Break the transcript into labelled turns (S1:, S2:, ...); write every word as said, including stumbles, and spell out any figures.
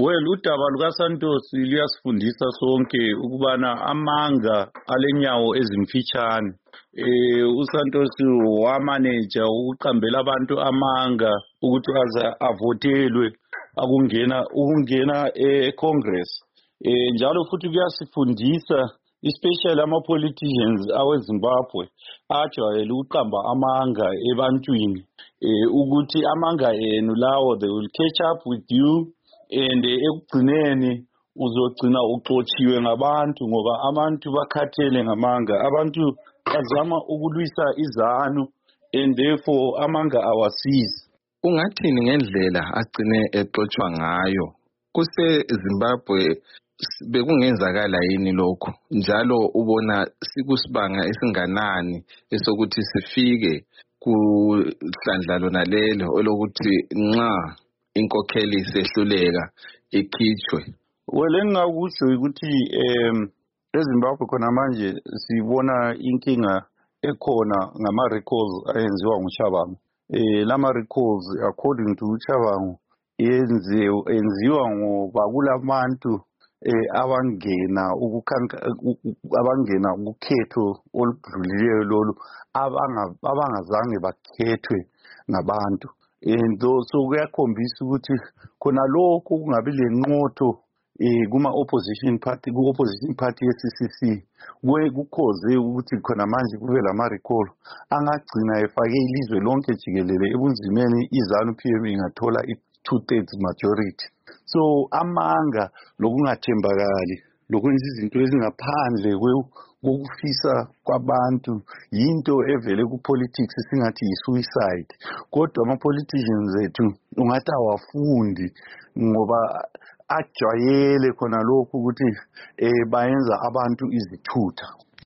S1: Well, udaba lukaSantos luyasifundisa sonke ukubana amanga alenyawo ezimfitshane. Eh uSantos wamanager ukuqambela abantu amanga ukuthi aza avotelwe akungena ukungena eCongress. Eh njalo futhi kuyasifundisa especially ama politicians aweZimbabwe ajwayele ukuqamba amanga ebantwini eh ukuthi amanga enu lawo they will catch up with you and ekugcineni uzogcina uxotshiwe ngabantu ngoba abantu bakhathele ngamanga. Abantu bazama ukulwisa izanu and therefore amanga awasizi.
S2: Ungathini ngendlela agcine exotshiwa ngayo? Kuse Zimbabwe bekungenzakala yini lokho? Njalo ubona sikusibanga esinganani esokuthi sifike kuhlandlalo nalelo olokuthi nxa inkokheli sehluleka ikhitshwe?
S1: Well, engakusho ukuthi em eZimbabwe khona manje sibona inkinga ekhona ngama recalls ayenziwa nguChabangu. Eh lama recalls according to uChabangu yenziwa enziwa ngoba kulabantu eh abangena ukukhanka abangena ukukhetho oludlulileyo lolu abangazange bakhethwe ngabantu. And so kuyakhombisa ukuthi khona lokho kungabi lenqotho eh kuma opposition party ku opposition party ye C C C kukhoze ukuthi khona manje kube lama recall angagcina efake ilizwe lonke jikelele ebunzimeni izanu P M ingathola i two thirds majority. So amanga lokungathembakali lokwenza izinto ezingaphandle kokufisa kwabantu yinto evele ku politics singathi yi suicide. Kodwa ama politicians ethu ungathi awafundi ngoba ajwayele khona lokho ukuthi eh bayenza abantu izithutha.